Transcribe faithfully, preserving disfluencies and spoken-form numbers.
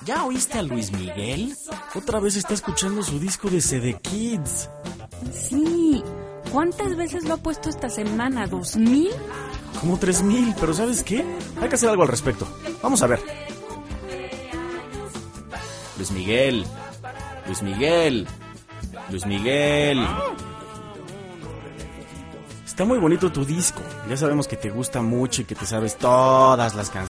¿Ya oíste a Luis Miguel? Otra vez está escuchando su disco de C D Kids. Sí. ¿Cuántas veces lo ha puesto esta semana? ¿Dos mil? Como tres mil, pero ¿sabes qué? Hay que hacer algo al respecto. Vamos a ver. Luis Miguel. Luis Miguel. Luis Miguel. Está muy bonito tu disco. Ya sabemos que te gusta mucho y que te sabes todas las canciones.